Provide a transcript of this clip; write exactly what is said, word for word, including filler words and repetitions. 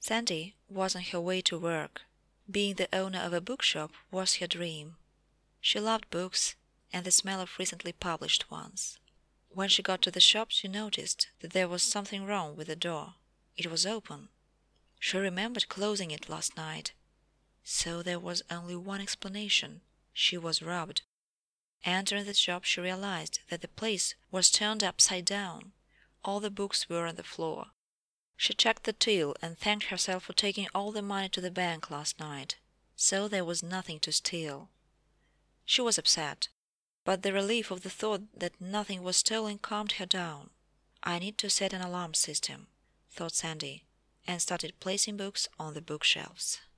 Sandy was on her way to work. Being the owner of a bookshop was her dream. She loved books and the smell of recently published ones. When she got to the shop she noticed that there was something wrong with the door. It was open. She remembered closing it last night. So there was only one explanation: she was robbed. Entering the shop she realized that the place was turned upside down. All the books were on the floor. She checked the till and thanked herself for taking all the money to the bank last night. So there was nothing to steal. She was upset, but the relief of the thought that nothing was stolen calmed her down. "I need to set an alarm system," thought Sandy, and started placing books on the bookshelves.